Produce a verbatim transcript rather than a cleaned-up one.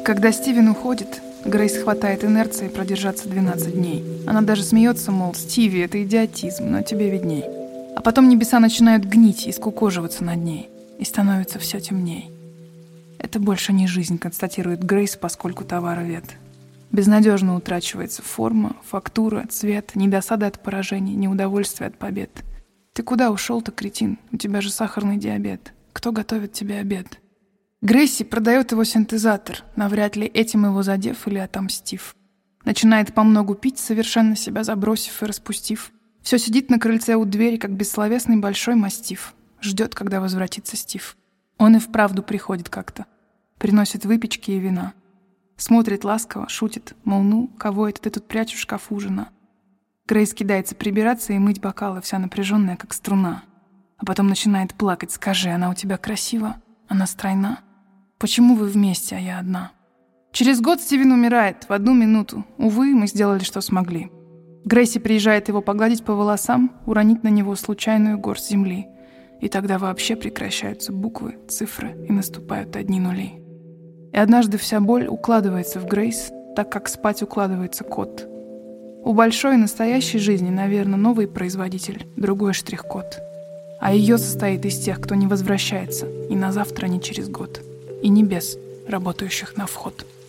Когда Стивен уходит, Грейс хватает инерции продержаться двенадцать дней. Она даже смеется, мол, «Стиви, это идиотизм, но тебе видней». А потом небеса начинают гнить и скукоживаться над ней, и становится все темней. Это больше не жизнь, констатирует Грейс, поскольку товара вет. Безнадежно утрачивается форма, фактура, цвет, ни досады от поражений, ни удовольствия от побед. Ты куда ушел-то, кретин? У тебя же сахарный диабет. Кто готовит тебе обед? Грейси продает его синтезатор, навряд ли этим его задев или отомстив. Начинает помногу пить, совершенно себя забросив и распустив. Все сидит на крыльце у двери, как бессловесный большой мастиф. Ждет, когда возвратится Стив. Он и вправду приходит как-то. Приносит выпечки и вина. Смотрит ласково, шутит, мол, ну, кого это ты тут прячешь в шкафу, жена? Грейс кидается прибираться и мыть бокалы, вся напряженная, как струна. А потом начинает плакать. Скажи, она у тебя красива? Она стройна? Почему вы вместе, а я одна? Через год Стивен умирает в одну минуту. Увы, мы сделали, что смогли. Грейси приезжает его погладить по волосам, уронить на него случайную горсть земли. И тогда вообще прекращаются буквы, цифры, и наступают одни нули. И однажды вся боль укладывается в Грейс, так как спать укладывается кот. У большой настоящей жизни, наверное, новый производитель, другой штрих-код. А ее состоит из тех, кто не возвращается ни на завтра, ни через год. И небес, работающих на вход.